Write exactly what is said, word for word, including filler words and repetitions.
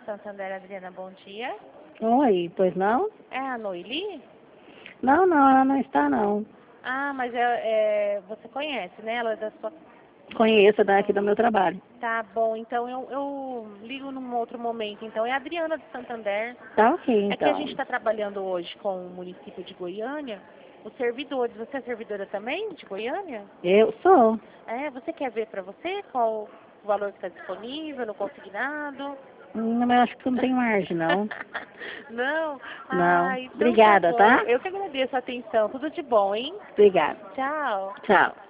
Santander, Adriana, bom dia. Oi, pois não? É a Noeli? Não, não, ela não está, não. Ah, mas é, é, você conhece, né? Ela é da sua... Conheço daqui do meu trabalho. Tá bom, então eu, eu ligo num outro momento. Então é a Adriana de Santander. Tá ok, É que a então. gente está trabalhando hoje com o município de Goiânia, os servidores. Você é servidora também de Goiânia? Eu sou. É, você quer ver para você qual o valor que está disponível no consignado? Hum, Mas eu acho que não tem margem, não. Não? Não. Ah, então tá Obrigada, bom. tá? Eu que agradeço a atenção. Tudo de bom, hein? Obrigada. Tchau. Tchau.